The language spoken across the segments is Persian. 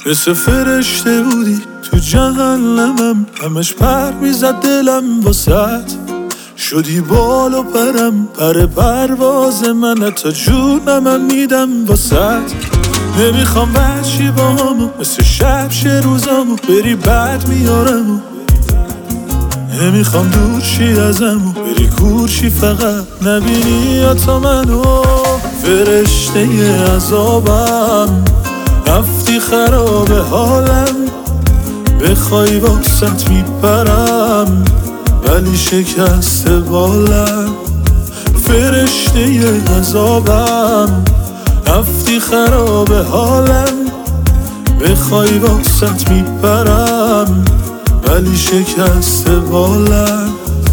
مثل فرشته بودی تو جهنمم، همش پر میزد دلم واسط. شدی بال و پرم، پر پرواز من، تا جونم میدم واسط. نمیخوام بچی با همو، مثل شب شه روزامو، بری بعد میارمو. نمیخوام دور شی ازمو، بری کور شی فقط نبینی یا تا منو. فرشته عذابم رفتی خراب حالم، بخوای واسط میپرم ولی شکست بالم. فرشته عذابم رفتی خراب حالم، بخوای واسط میپرم ولی شکست بالم.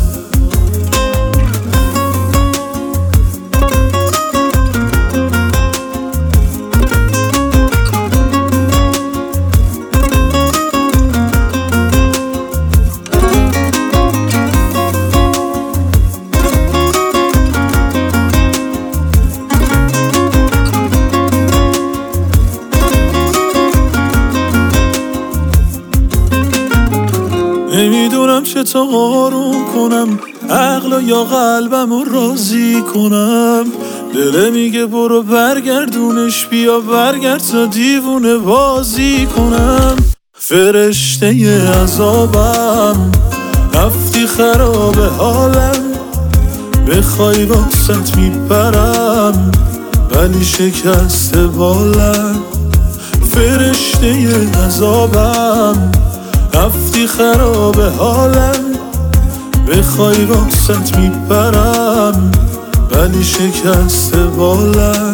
نمیدونم چطور آروم کنم عقل یا قلبم رو راضی کنم. دله میگه برو برگردونش، بیا برگرد تا دیوونه بازی کنم. فرشته عذابم رفتی خراب حالم، بخوای واسط میپرم ولی شکست بالم. فرشته عذابم رفتی خراب حالم، بخوای واسط میپرم ولی شکست بالم.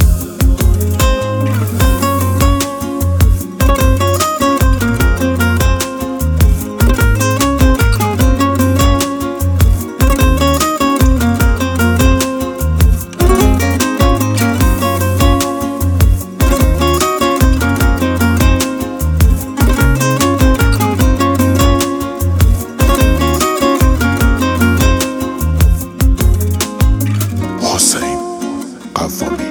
قوامی،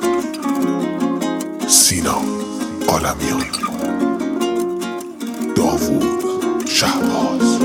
سینا عالمیان، داوود شهباز.